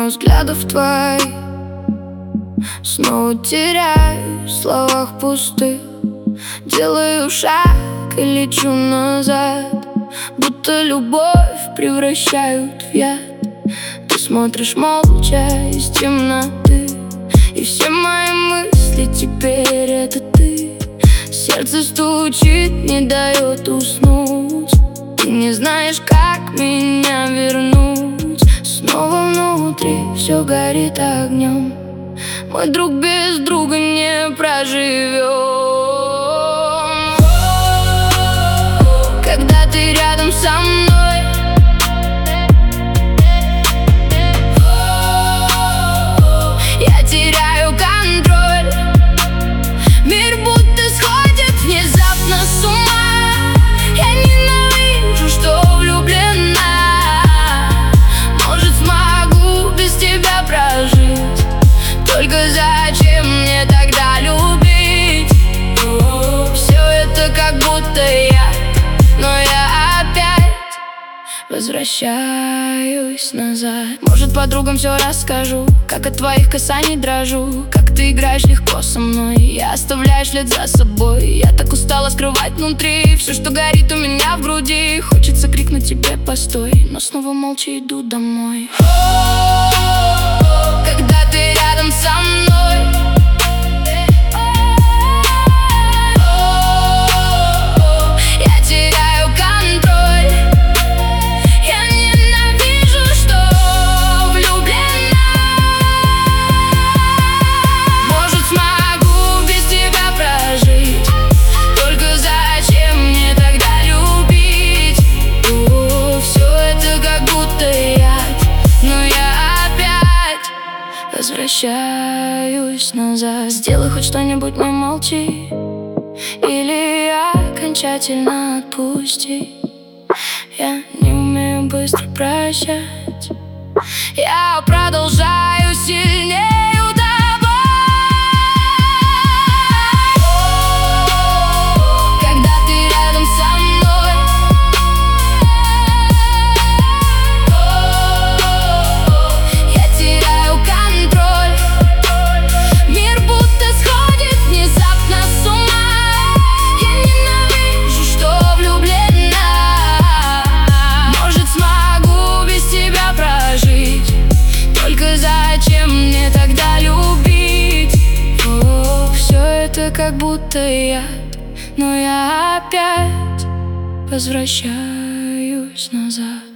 мимо взглядов твоих, снова теряюсь в словах пустых. Делаю шаг и лечу назад, будто любовь превращают в яд. Ты смотришь молча из темноты, и все мои мысли теперь это ты. Сердце стучит, не дает уснуть. Ты не знаешь, как меня вернуть. Снова внутри все горит огнем. Мой друг без друга не проживем. Когда ты рядом со мной, я теряю контроль. Мир будто сходит внезапно с ума. Я ненавижу, что влюблена. Может, смогу без тебя прожить. Только зачем мне тогда любить? Все это как будто я, но я опять возвращаюсь назад. Может, подругам все расскажу, как от твоих касаний дрожу, как ты играешь легко со мной и оставляешь след за собой. Я так устала скрывать внутри все, что горит у меня в груди. Хочется крикнуть тебе постой, но снова молча иду домой. Когда ты рядом со мной, я теряю контроль. Я ненавижу, что влюблена. Может, смогу без тебя прожить. Только зачем мне тогда любить? Все это как будто яд, но я опять возвращаюсь назад. Сделай хоть что-нибудь, но молчи, или окончательно отпусти. Я не умею быстро прощать. Я продолжаю сильнее утопать. Когда ты рядом со мной, я теряю контроль. Мир будто сходит внезапно с ума. Я ненавижу, что влюблена. Может, смогу без тебя прожить. Только зачем мне тогда любить? Все это как будто яд, но я опять возвращаюсь назад.